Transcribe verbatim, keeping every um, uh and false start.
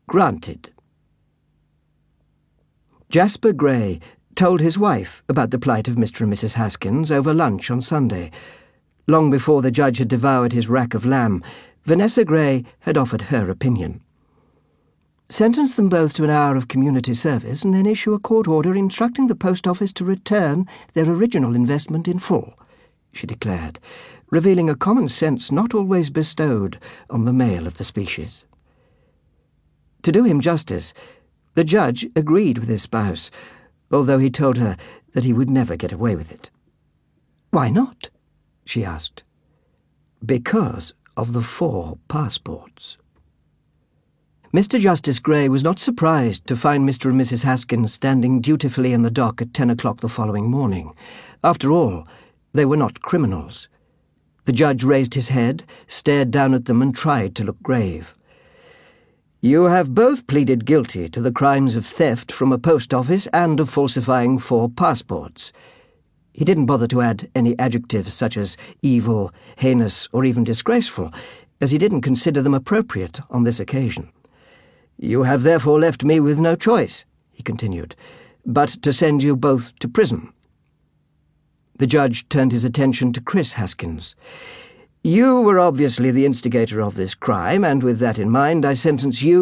Granted. Jasper Gray told his wife about the plight of Mister and Missus Haskins over lunch on Sunday. Long before the judge had devoured his rack of lamb, Vanessa Gray had offered her opinion. Sentence them both to an hour of community service and then issue a court order instructing the post office to return their original investment in full, she declared, revealing a common sense not always bestowed on the male of the species. To do him justice, the judge agreed with his spouse, although he told her that he would never get away with it. "Why not?" she asked. "Because of the four passports." Mister Justice Gray was not surprised to find Mister and Missus Haskins standing dutifully in the dock at ten o'clock the following morning. After all, they were not criminals. The judge raised his head, stared down at them, and tried to look grave. "You have both pleaded guilty to the crimes of theft from a post office and of falsifying four passports." He didn't bother to add any adjectives such as evil, heinous, or even disgraceful, as he didn't consider them appropriate on this occasion. "You have therefore left me with no choice," he continued, "but to send you both to prison." The judge turned his attention to Chris Haskins. "You were obviously the instigator of this crime, and with that in mind, I sentence you